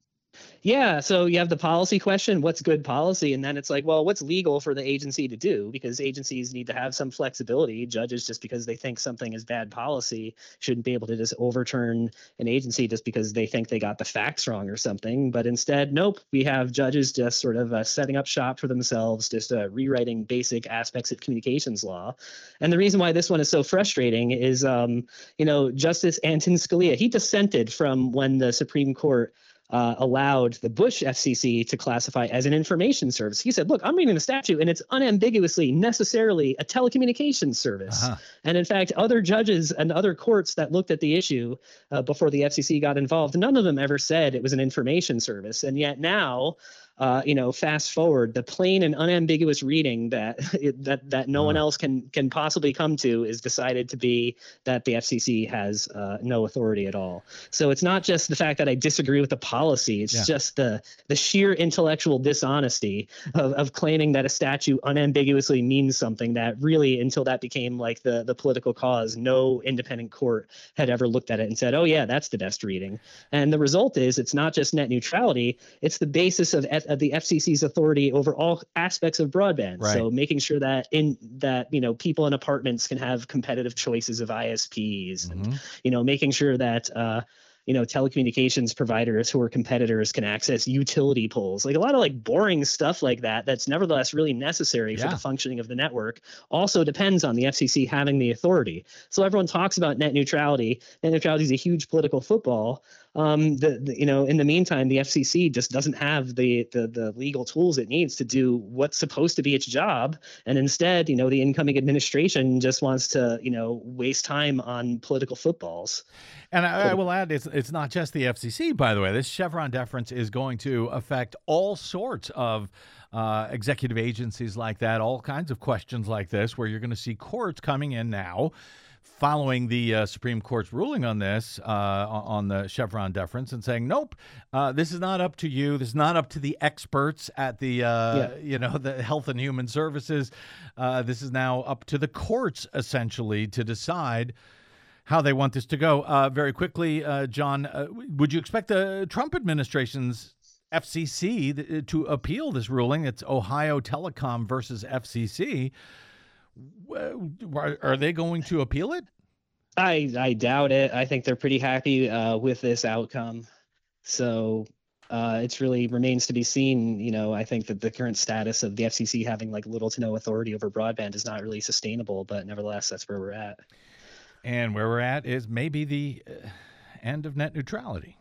Yeah, so you have the policy question, what's good policy? And then it's like, well, what's legal for the agency to do? Because agencies need to have some flexibility. Judges, just because they think something is bad policy, shouldn't be able to just overturn an agency just because they think they got the facts wrong or something. But instead, nope, we have judges just sort of uh, setting up shop for themselves, just uh, rewriting basic aspects of communications law. And the reason why this one is so frustrating is, um, you know, Justice Anton Scalia, he dissented from when the Supreme Court Uh, allowed the Bush F C C to classify as an information service. He said, look, I'm reading the statute and it's unambiguously necessarily a telecommunications service. Uh-huh. And in fact, other judges and other courts that looked at the issue uh, before the F C C got involved, none of them ever said it was an information service. And yet now, Uh, you know, fast forward, the plain and unambiguous reading that that that no one else can can possibly come to is decided to be that the F C C has uh, no authority at all. So it's not just the fact that I disagree with the policy; it's yeah. just the the sheer intellectual dishonesty of, of claiming that a statute unambiguously means something that really, until that became like the the political cause, no independent court had ever looked at it and said, "Oh yeah, that's the best reading." And the result is, it's not just net neutrality; it's the basis of F F, uh, the F C C's authority over all aspects of broadband. Right. So making sure that in that, you know, people in apartments can have competitive choices of I S Ps, mm-hmm. and, you know, making sure that, uh, you know, telecommunications providers who are competitors can access utility poles, like a lot of like boring stuff like that. That's nevertheless really necessary yeah. for the functioning of the network. Also depends on the F C C having the authority. So everyone talks about net neutrality. Net neutrality is a huge political football. Um, the, the you know, in the meantime, the F C C just doesn't have the, the the legal tools it needs to do what's supposed to be its job, and instead, you know, the incoming administration just wants to, you know, waste time on political footballs. And I, I will add, it's it's not just the F C C, by the way. This Chevron deference is going to affect all sorts of uh, executive agencies like that, all kinds of questions like this, where you're going to see courts coming in now, following the uh, Supreme Court's ruling on this, uh, on the Chevron deference, and saying, nope, uh, this is not up to you. This is not up to the experts at the, uh, yeah. you know, the Health and Human Services. Uh, this is now up to the courts, essentially, to decide how they want this to go. Uh, very quickly, uh, John, uh, would you expect the Trump administration's F C C th- to appeal this ruling? It's Ohio Telecom versus F C C. Are they going to appeal it? I I doubt it. I think they're pretty happy uh, with this outcome. So uh, it's really remains to be seen. You know, I think that the current status of the F C C having like little to no authority over broadband is not really sustainable. But nevertheless, that's where we're at. And where we're at is maybe the uh, end of net neutrality.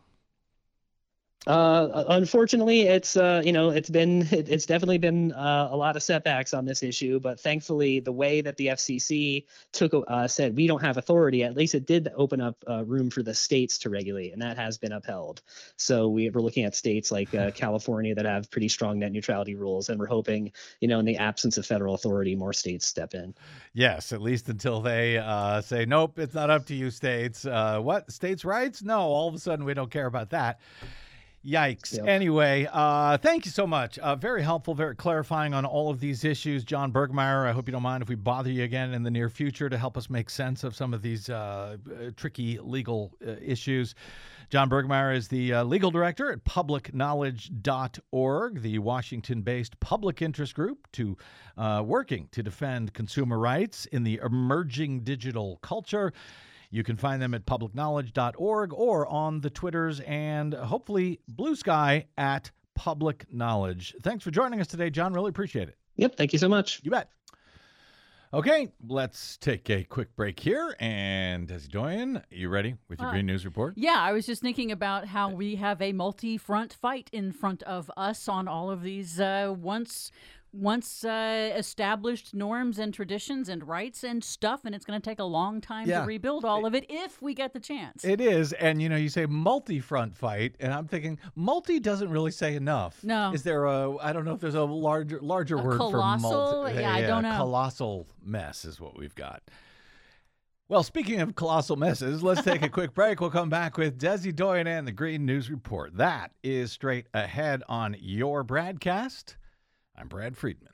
Uh, unfortunately, it's uh, you know, it's been it, it's definitely been uh, a lot of setbacks on this issue. But thankfully, the way that the F C C took uh, said we don't have authority, at least it did open up uh, room for the states to regulate, and that has been upheld. So we, we're looking at states like uh, California that have pretty strong net neutrality rules, and we're hoping, you know, in the absence of federal authority, more states step in. Yes, at least until they uh, say, nope, it's not up to you, states. Uh, what? States' rights? No, all of a sudden we don't care about that. Yikes. Yep. Anyway, uh, thank you so much. Uh, very helpful, very clarifying on all of these issues. John Bergmeyer, I hope you don't mind if we bother you again in the near future to help us make sense of some of these uh, tricky legal uh, issues. John Bergmeyer is the uh, legal director at public knowledge dot org, the Washington-based public interest group to uh, working to defend consumer rights in the emerging digital culture. You can find them at public knowledge dot org or on the Twitters and hopefully Blue Sky at Public Knowledge. Thanks for joining us today, John. Really appreciate it. Yep. Thank you so much. You bet. Okay, let's take a quick break here. And Desi Doyen, you ready with your uh, Green News Report? Yeah, I was just thinking about how we have a multi-front fight in front of us on all of these uh, once once uh, established norms and traditions and rights and stuff, and it's going to take a long time yeah. to rebuild all of it if we get the chance. It is, and you know, you say multi-front fight, and I'm thinking multi doesn't really say enough. No. Is there a, I don't know if there's a larger larger a word colossal? for multi. Yeah, yeah, I don't know. Colossal mess is what we've got. Well, speaking of colossal messes, let's take a quick break. We'll come back with Desi Doyen and the Green News Report. That is straight ahead on your broadcast. I'm Brad Friedman.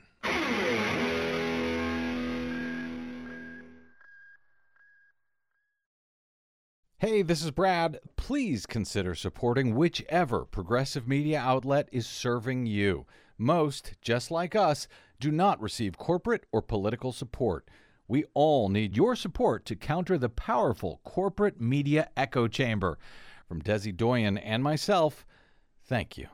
Hey, this is Brad. Please consider supporting whichever progressive media outlet is serving you. Most, just like us, do not receive corporate or political support. We all need your support to counter the powerful corporate media echo chamber. From Desi Doyen and myself, thank you.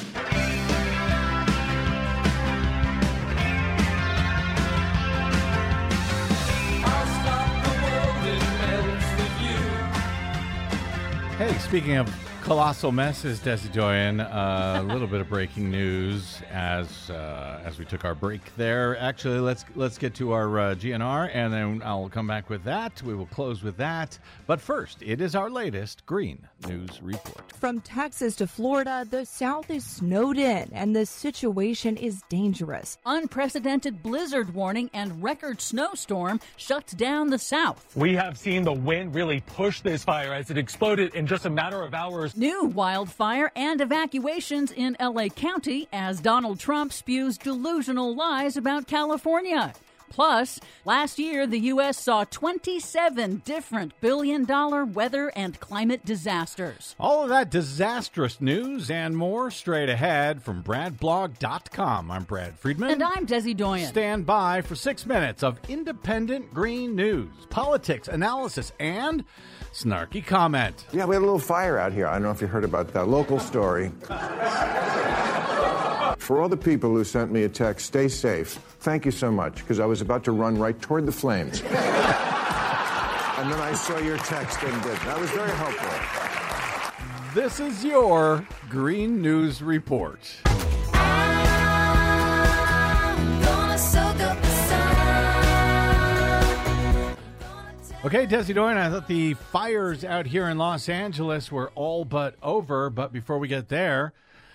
Hey, speaking of colossal messes, Desi Doyen, uh, a little bit of breaking news as uh, as we took our break there. Actually, let's let's get to our uh, G N R, and then I'll come back with that. We will close with that. But first, it is our latest Green News Report. From Texas to Florida, the South is snowed in, and the situation is dangerous. Unprecedented blizzard warning and record snowstorm shuts down the South. We have seen the wind really push this fire as it exploded in just a matter of hours. New wildfire and evacuations in L A County as Donald Trump spews delusional lies about California. Plus, last year, the U S saw twenty-seven different billion-dollar weather and climate disasters. All of that disastrous news and more straight ahead from brad blog dot com. I'm Brad Friedman. And I'm Desi Doyen. Stand by for six minutes of independent green news, politics, analysis, and snarky comment. Yeah, we had a little fire out here. I don't know if you heard about that. Local story. For all the people who sent me a text, stay safe. Thank you so much, because I was about to run right toward the flames. And then I saw your text and did. That was very helpful. This is your Green News Report. Okay, Desi Doyen, I thought the fires out here in Los Angeles were all but over, but before we get there,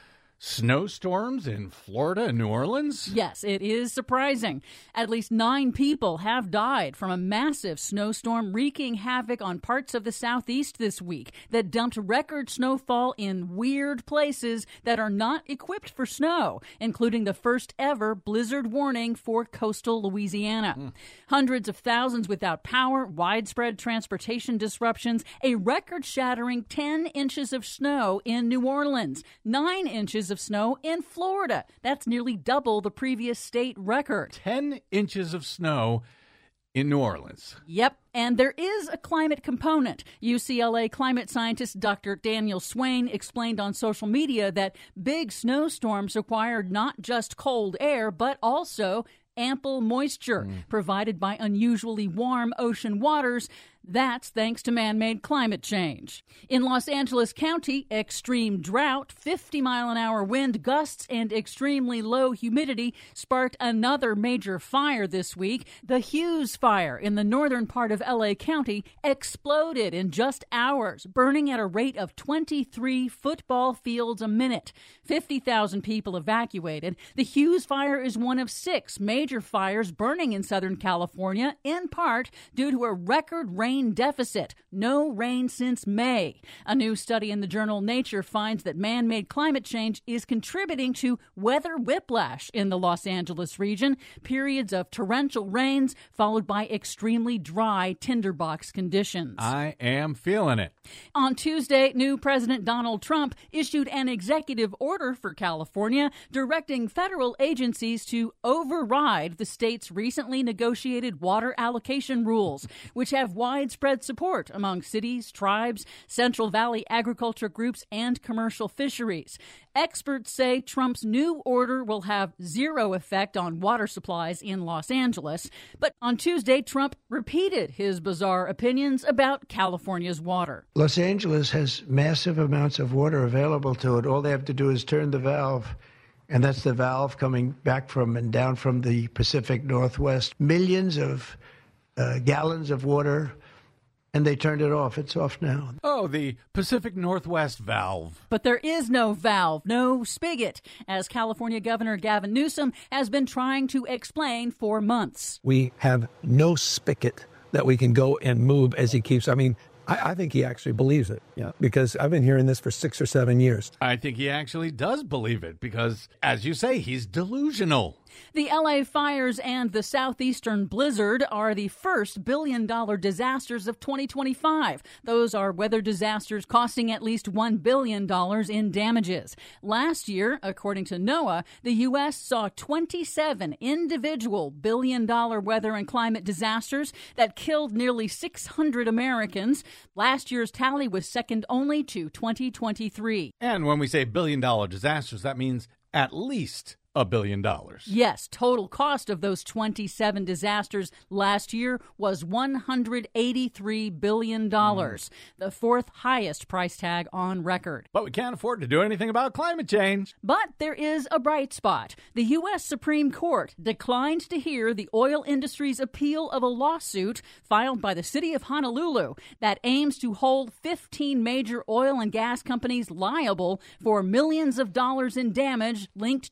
snowstorms in Florida and New Orleans? Yes, it is surprising. At least nine people have died from a massive snowstorm wreaking havoc on parts of the southeast this week that dumped record snowfall in weird places that are not equipped for snow, including the first ever blizzard warning for coastal Louisiana. Mm. Hundreds of thousands without power, widespread transportation disruptions, a record-shattering ten inches of snow in New Orleans, nine inches of snow in Florida. That's nearly double the previous state record. ten inches of snow in New Orleans. Yep. And there is a climate component. U C L A climate scientist Doctor Daniel Swain explained on social media that big snowstorms required not just cold air, but also ample moisture mm. provided by unusually warm ocean waters. That's thanks to man-made climate change. In Los Angeles County, extreme drought, fifty-mile-an-hour wind gusts, and extremely low humidity sparked another major fire this week. The Hughes Fire in the northern part of L A County exploded in just hours, burning at a rate of twenty-three football fields a minute. fifty thousand people evacuated. The Hughes Fire is one of six major fires burning in Southern California, in part due to a record rain deficit. No rain since May. A new study in the journal Nature finds that man-made climate change is contributing to weather whiplash in the Los Angeles region, periods of torrential rains followed by extremely dry tinderbox conditions. I am feeling it. On Tuesday, new President Donald Trump issued an executive order for California directing federal agencies to override the state's recently negotiated water allocation rules, which have wide widespread support among cities, tribes, Central Valley agriculture groups, and commercial fisheries. Experts say Trump's new order will have zero effect on water supplies in Los Angeles. But on Tuesday, Trump repeated his bizarre opinions about California's water. Los Angeles has massive amounts of water available to it. All they have to do is turn the valve. And that's the valve coming back from and down from the Pacific Northwest. Millions of uh, gallons of water. And they turned it off. It's off now. Oh, the Pacific Northwest valve. But there is no valve, no spigot, as California Governor Gavin Newsom has been trying to explain for months. We have no spigot that we can go and move as he keeps. I mean, I, I think he actually believes it, yeah, because I've been hearing this for six or seven years. I think he actually does believe it because, as you say, he's delusional. The L A fires and the southeastern blizzard are the first billion-dollar disasters of twenty twenty-five. Those are weather disasters costing at least one billion dollars in damages. Last year, according to NOAA, the U S saw twenty-seven individual billion-dollar weather and climate disasters that killed nearly six hundred Americans. Last year's tally was second only to twenty twenty-three. And when we say billion-dollar disasters, that means at least a billion dollars. Yes, total cost of those twenty-seven disasters last year was one hundred eighty-three billion dollars, mm. the fourth highest price tag on record. But we can't afford to do anything about climate change. But there is a bright spot. The U S Supreme Court declined to hear the oil industry's appeal of a lawsuit filed by the city of Honolulu that aims to hold fifteen major oil and gas companies liable for millions of dollars in damage linked to climate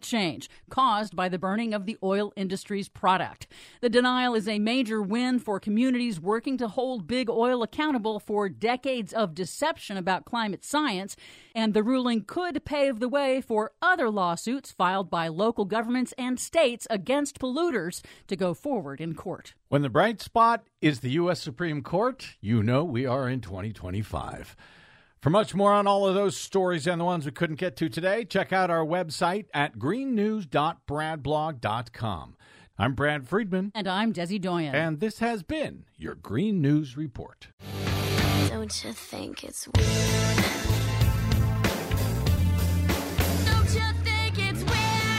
change caused by the burning of the oil industry's product. The denial is a major win for communities working to hold big oil accountable for decades of deception about climate science, and the ruling could pave the way for other lawsuits filed by local governments and states against polluters to go forward in court. When the bright spot is the U S Supreme Court, you know we are in twenty twenty-five. For much more on all of those stories and the ones we couldn't get to today, check out our website at green news dot brad blog dot com. I'm Brad Friedman. And I'm Desi Doyen. And this has been your Green News Report. Don't you think it's weird? Don't you think it's weird?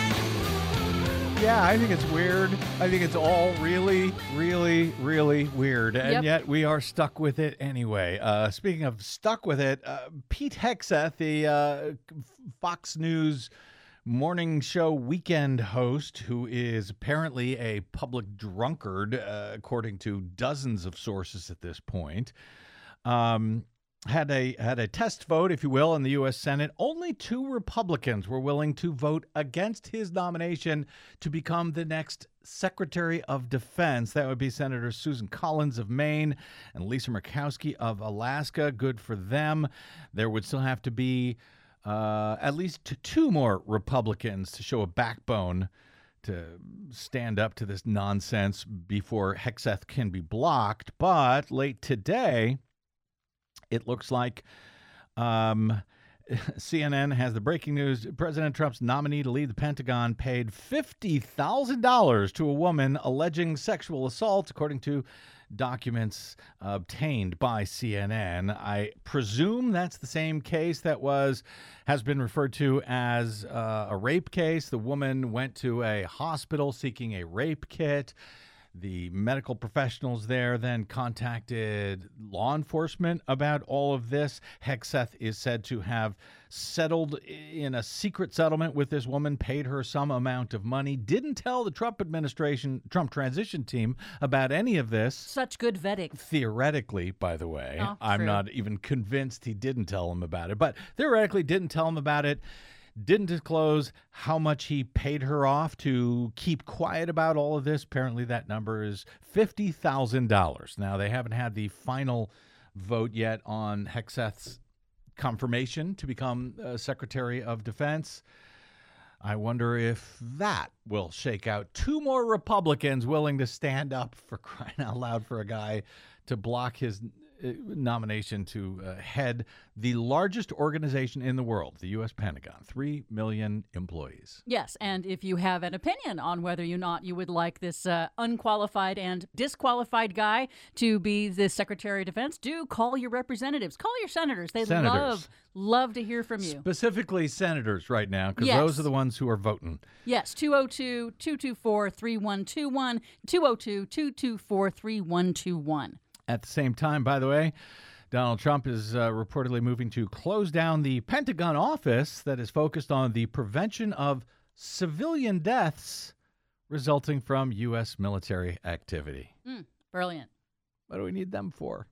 Yeah, I think it's weird. I think it's all really, really, really weird. And Yep. yet we are stuck with it anyway. Uh, speaking of stuck with it, uh, Pete Hegseth, the uh, Fox News morning show weekend host, who is apparently a public drunkard, uh, according to dozens of sources at this point, um, had a had a test vote, if you will, in the U S Senate. Only two Republicans were willing to vote against his nomination to become the next Secretary of Defense. That would be Senator Susan Collins of Maine and Lisa Murkowski of Alaska. Good for them. There would still have to be uh, at least two more Republicans to show a backbone to stand up to this nonsense before Hegseth can be blocked. But late today, it looks like um, C N N has the breaking news. President Trump's nominee to lead the Pentagon paid fifty thousand dollars to a woman alleging sexual assault, according to documents obtained by C N N. I presume that's the same case that was has been referred to as uh, a rape case. The woman went to a hospital seeking a rape kit. The medical professionals there then contacted law enforcement about all of this. Hegseth is said to have settled in a secret settlement with this woman, paid her some amount of money, didn't tell the Trump administration, Trump transition team about any of this. Such good vetting. Theoretically, by the way. Oh, I'm true. not even convinced he didn't tell them about it, but theoretically didn't tell them about it. Didn't disclose how much he paid her off to keep quiet about all of this. Apparently that number is fifty thousand dollars. Now, they haven't had the final vote yet on Hegseth's confirmation to become uh, Secretary of Defense. I wonder if that will shake out two more Republicans willing to stand up, for crying out loud, for a guy to block his nomination to uh, head the largest organization in the world, the U S Pentagon, three million employees. Yes, and if you have an opinion on whether or not you would like this uh, unqualified and disqualified guy to be the Secretary of Defense, do call your representatives. Call your senators. They Senators. love, love to hear from you. Specifically senators right now, because Yes. those are the ones who are voting. Yes, two oh two, two two four, three one two one, two oh two, two two four, three one two one. At the same time, by the way, Donald Trump is uh, reportedly moving to close down the Pentagon office that is focused on the prevention of civilian deaths resulting from U S military activity. Mm, brilliant. What do we need them for?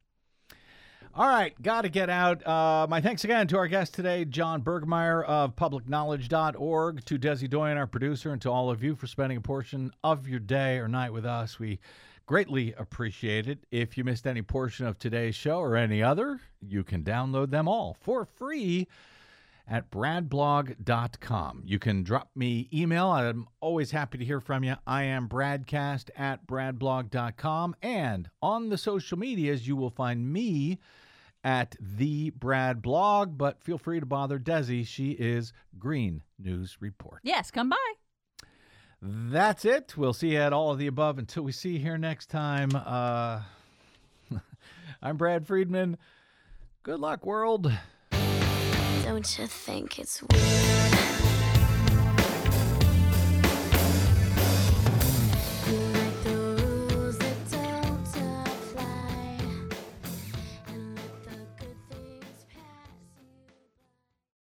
All right, got to get out. Uh, my thanks again to our guest today, John Bergmeyer of public knowledge dot org, to Desi Doyen, our producer, and to all of you for spending a portion of your day or night with us. We greatly appreciate it. If you missed any portion of today's show or any other, you can download them all for free at brad blog dot com. You can drop me email. I'm always happy to hear from you. I am bradcast at brad blog dot com. And on the social medias, you will find me at the Brad Blog, but feel free to bother Desi. She is Green News Report. Yes, come by. That's it. We'll see you at all of the above until we see you here next time. Uh, I'm Brad Friedman. Good luck, world. Don't you think it's weird?